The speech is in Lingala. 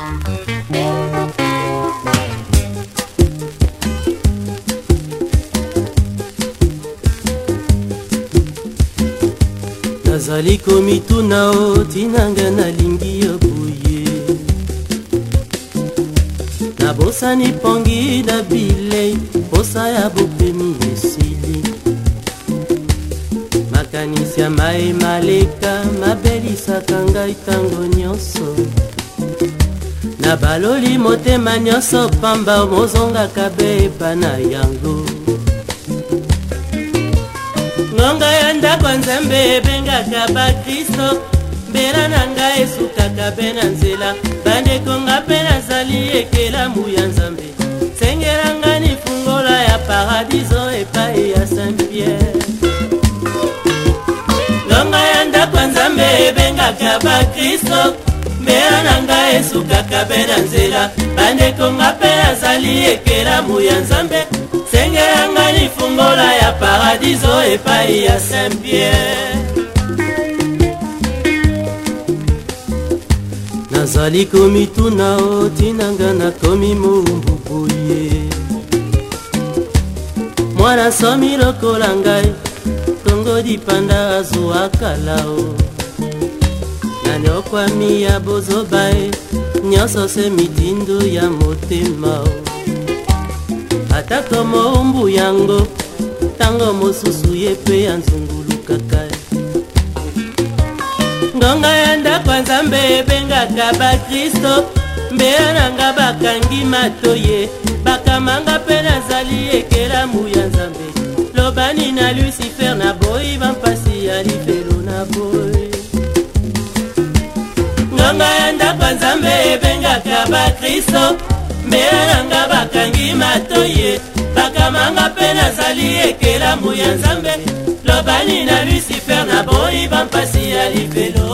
nazali komituna o tinanga nalingi yo buye nabosani pongi na bilei posa ya bopemi esili makanisi ya mai maleka mabelisaka ngai ntango nyonso na baloli motema nyonso pamba mozongaka bepa na yango ngonga ya ndako nzambe ebengaka bakristo mbela na ngai esukaka mpe na nzela bandeko nga mpe nazali ekelamu ya nzambe sengelanga nifungola ya paradiso epai ya saint pierre ngonga ya ndako nzambe ebengaka bakristo mbela na ngai esukaka mpe na nzela bandeko nga mpe nazali ekelamu ya nzambe sengelanga nifungola ya paradiso epai ya saint pierre nazali komituna o tinanga nakomi mombu boye mwana somi lokola ngai tongo dipanda azwakala o nani okwami ya bozoba e nyonso se mitindo ya motema o atako mombu yango ntango mosusu ye mpe ya nzungulukaka ngonga ya ndako nzambe ebengaka bakristo mbela nanga bakangi matoye bakamanga mpe nazali ekelamu ya nzambe lobani na lucifer na boyi bampasi ya lifelo na boyi ngonga ya ndako nzambe ebengaka bakristo mbela nanga bakangi matoye bakamanga mpe nazali ekelamu ya nzambe lobani na lucifer na boyi bampasi ya lifelo